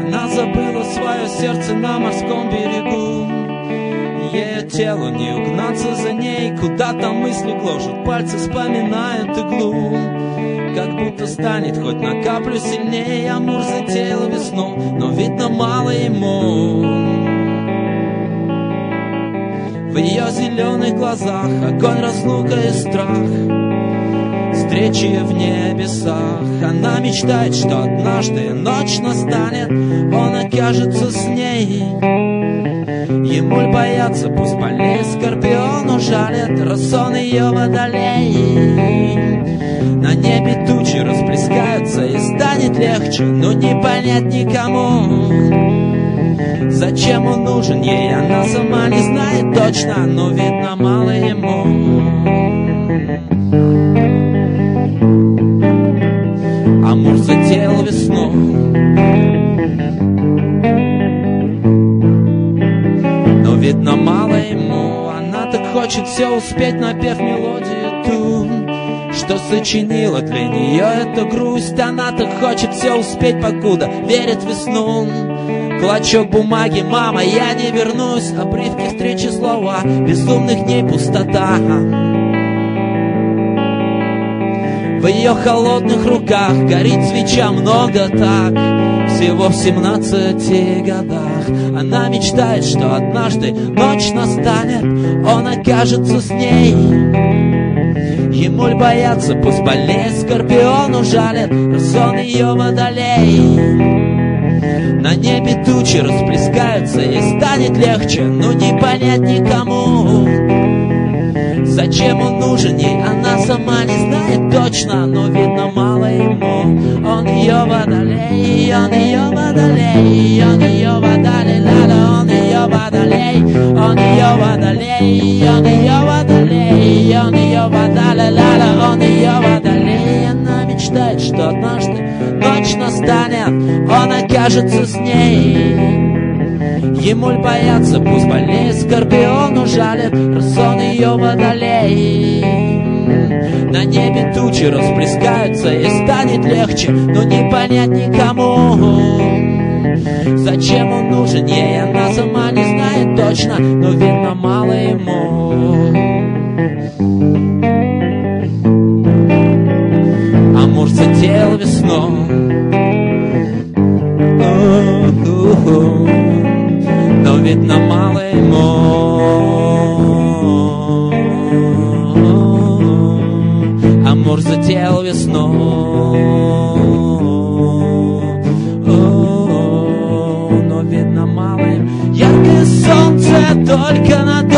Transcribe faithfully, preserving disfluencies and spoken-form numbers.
Она забыла свое сердце на морском берегу. Ей телу не угнаться за ней, куда-то мысли гложут, пальцы вспоминают иглу. Как будто станет хоть на каплю сильнее. Амур затеял весну, но видно мало ему. В ее зеленых глазах огонь, разлука и страх, встречи в небесах. Она мечтает, что однажды ночь настанет, он окажется с ней. Ему ль бояться, пусть болеет скорпион, ужалит расон ее водолей. На небе тучи расплескаются, и станет легче, но не понять никому, зачем он нужен ей, она сама не знает точно, но видно мало ему. Амур затеял весну, но видно мало ему. Она так хочет все успеть, напев мелодию ту, что сочинила для нее эту грусть. Она так хочет все успеть, покуда верит в весну. Клочок бумаги, мама, я не вернусь. Обрывки встречи, слова, безумных дней пустота. В ее холодных руках горит свеча, много так. Всего в семнадцати годах она мечтает, что однажды ночь настанет, он окажется с ней. Ему ль бояться, пусть болеет скорпион, ужалит расон ее водолей. На небе тучи расплескаются, и станет легче, но не понять никому, зачем он нужен ей, она сама не знает точно, но видно мало ему. Он ее водолей, он ее водолей, он ее водолей, ла-ла, он ее водолей, он ее водолей, он ее водолей, он ее водолей, ла-ла, он ее водолей. Она мечтает, что однажды ночь настанет, он окажется с ней. Ему ль бояться, пусть болеет скорпион, ужалит расон ее водолей. На небе тучи расплескаются, и станет легче, но не понять никому, зачем он нужен ей, она сама не знает точно, но видно мало ему. Амур затеял весну, но видно мало ему. Амур затеял весну, но видно мало ему. Яркое солнце только над